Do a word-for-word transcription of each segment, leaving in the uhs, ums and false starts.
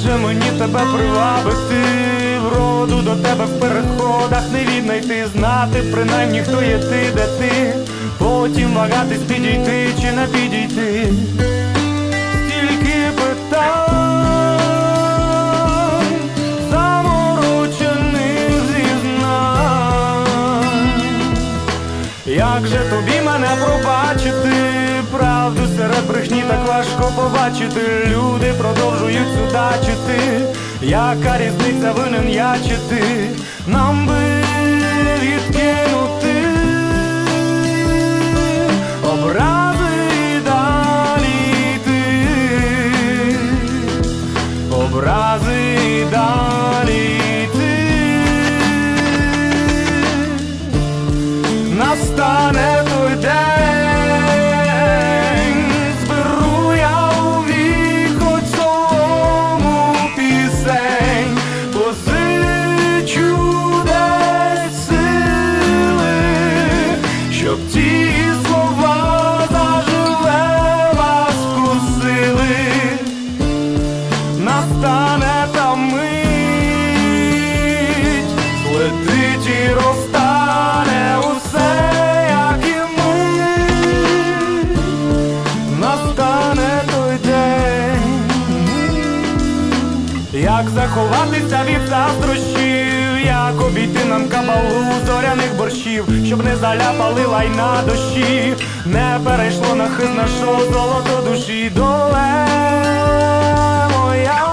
же мені тебе привабити, вроду до тебе в переходах не віднайти, знати принаймні хто є ти, де ти, потім вагатись підійти чи не підійти. Стільки питань, заморочених зізнань. Як же тобі мене пробачити? Правду серед брехні так важко побачити. Люди продовжують судачити. Яка різниця, винен я чи ти? Нам би відкинути образи і далі йти, образи і далі йти. Настане той день, щоб ті слова заживе вас вкусили. Настане та мить, злетить і розтане усе, як і ми. Настане той день, як заховатися від заздрощів, як обійти нам кабалу зоряних борщів, щоб не заляпали лайна дощі, не перейшло на хист нашого золото душі. Доле моя,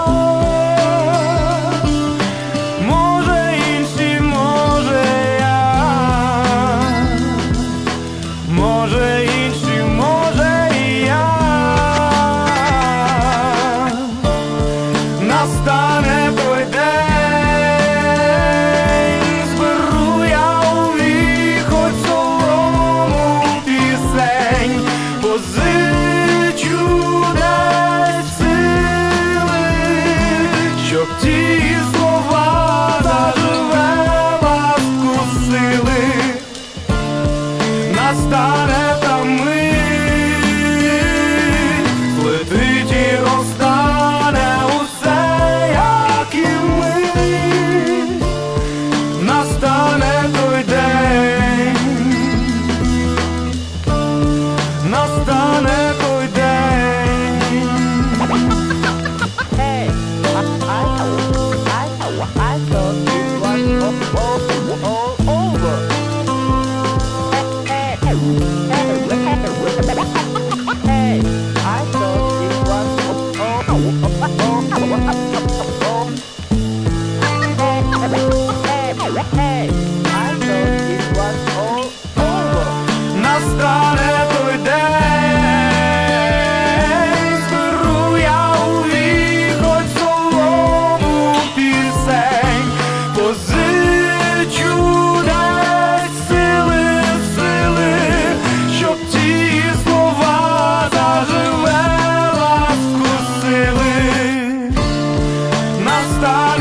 може інші, може я, може інші, може і я. Настане той день, щоб ті слова заживе вас вкусили. Настане та мить, злетить і розтане усе, як і ми. Настане той день, настане той день. I thought this was all, all, all over. Hey, hey, hey, I thought this was all, all, all, all, hey, I thought this was all over. Настане той день, зберу я у віхоть солому пісень, позичу десь сили, сили, щоб ті слова заживе вас вкусили. Настане